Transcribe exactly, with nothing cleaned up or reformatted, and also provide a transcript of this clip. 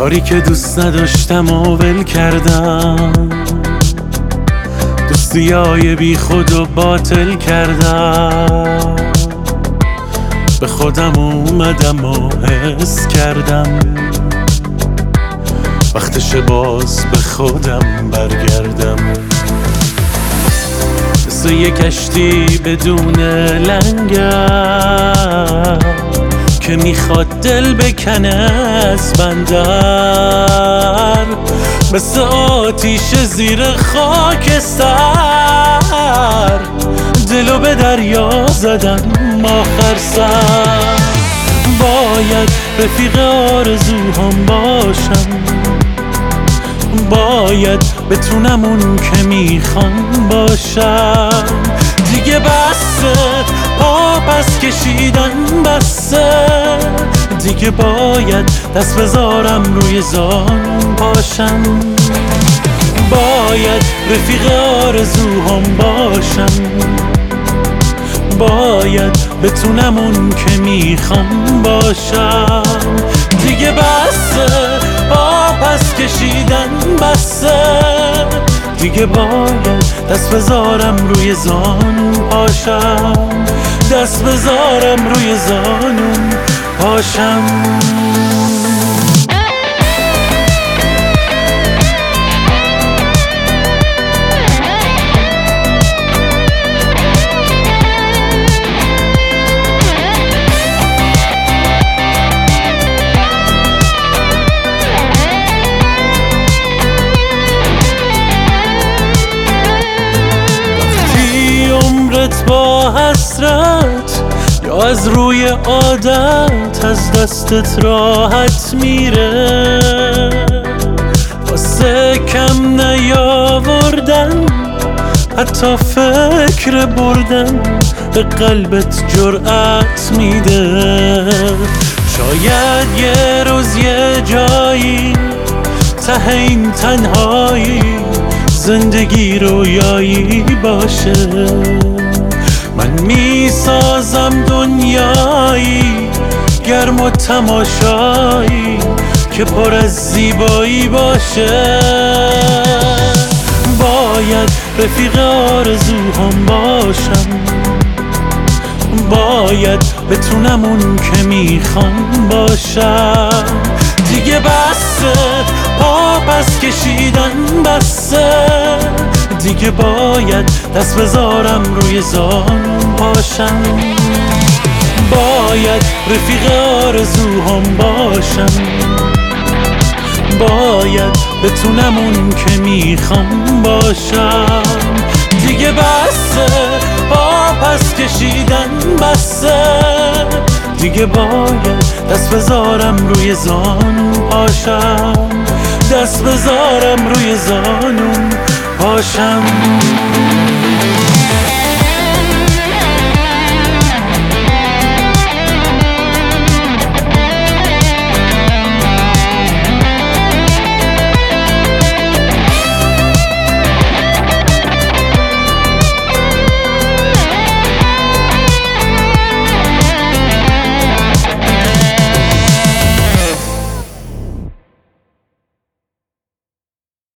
کاری که دوست نداشتم و ول کردم، دوستیای بی خود و باطل کردم. به خودم اومدم و حس کردم وقتش باز به خودم برگردم. مثل یه کشتی بدون لنگر که میخواد دل بکنه از بندر، مثل آتیش زیر خاکستر، دلو به دریا زدم آخر سر. باید رفیق آرزوهام باشم، باید بتونم اون که میخوام باشم. دیگه بسه پا پس کشیدن بسه، دیگه باید دست بذارم روی زانو پاشم. باید رفیق آرزوهام باشم، باید بتونم اون که میخوام باشم. دیگه بسه پا پس کشیدن بسه، دیگه باید دست بذارم روی زانو پاشم، دست بذارم روی زانو پاشم. با حسرت یا از روی عادت از دستت راحت میره، واسه کم نیاوردن حتی فکر بردن به قلبت جرأت میده. شاید یه روز یه جایی ته این تنهایی زندگی رویایی باشه، من میسازم دنیایی گرم و تماشایی که پر از زیبایی باشه. باید رفیق آرزوهام باشم، باید بتونم اون که میخوام باشم. دیگه بسه پا پس کشیدن بسه، دیگه باید دست بذارم روی زانو پاشم. باید رفیق آرزوهام باشم، باید بتونم اون که میخوام باشم. دیگه بسه پا پس کشیدن بسه، دیگه باید دست بذارم روی زانو پاشم، دست بذارم روی زانو پاشم.